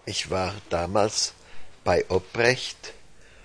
Ich war damals bei Obrecht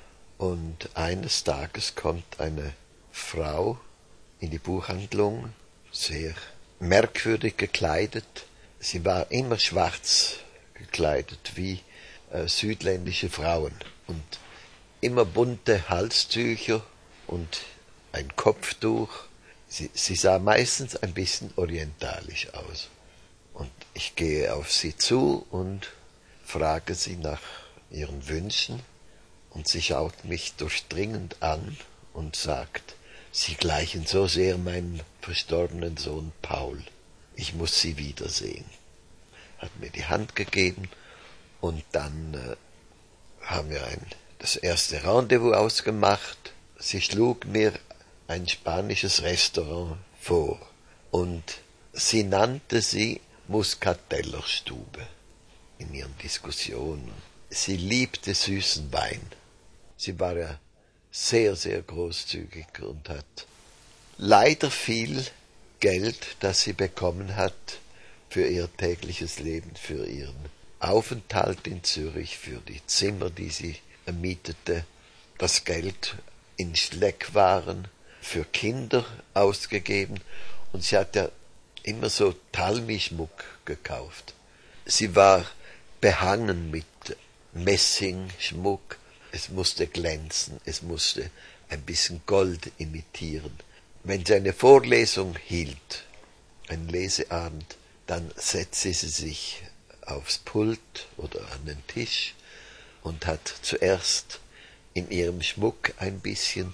und eines Tages kommt eine Frau in die Buchhandlung, sehr merkwürdig gekleidet. Sie war immer schwarz gekleidet, wie südländische Frauen. Und immer bunte Halstücher und ein Kopftuch. Sie sah meistens ein bisschen orientalisch aus. Und ich gehe auf sie zu und frage sie nach ihren Wünschen. Und sie schaut mich durchdringend an und sagt, Sie gleichen so sehr meinem verstorbenen Sohn Paul. Ich muss Sie wiedersehen. Hat mir die Hand gegeben und dann haben wir das erste Rendezvous ausgemacht. Sie schlug mir ein spanisches Restaurant vor und sie nannte sie Muscatellerstube in ihren Diskussionen. Sie liebte süßen Wein. Sie war ja sehr, sehr großzügig und hat leider viel Geld, das sie bekommen hat für ihr tägliches Leben, für ihren Aufenthalt in Zürich, für die Zimmer, die sie mietete, das Geld in Schleckwaren für Kinder ausgegeben und sie hat ja immer so Talmi-Schmuck gekauft. Sie war behangen mit Messingschmuck, es musste glänzen, es musste ein bisschen Gold imitieren. Wenn sie eine Vorlesung hielt, einen Leseabend, dann setzte sie sich aufs Pult oder an den Tisch und hat zuerst in ihrem Schmuck ein bisschen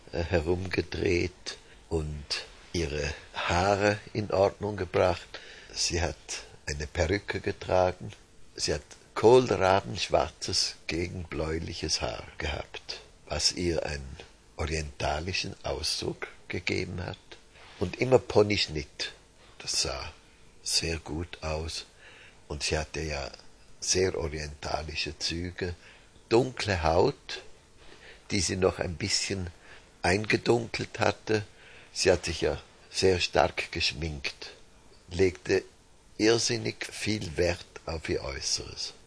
herumgedreht und ihre Haare in Ordnung gebracht. Sie hat eine Perücke getragen, sie hat kohlrabenschwarzes gegen bläuliches Haar gehabt, was ihr einen orientalischen Ausdruck gegeben hat. Und immer Ponyschnitt, das sah sehr gut aus. Und sie hatte ja sehr orientalische Züge, dunkle Haut, die sie noch ein bisschen eingedunkelt hatte. Sie hat sich ja sehr stark geschminkt, legte irrsinnig viel Wert auf ihr Äußeres.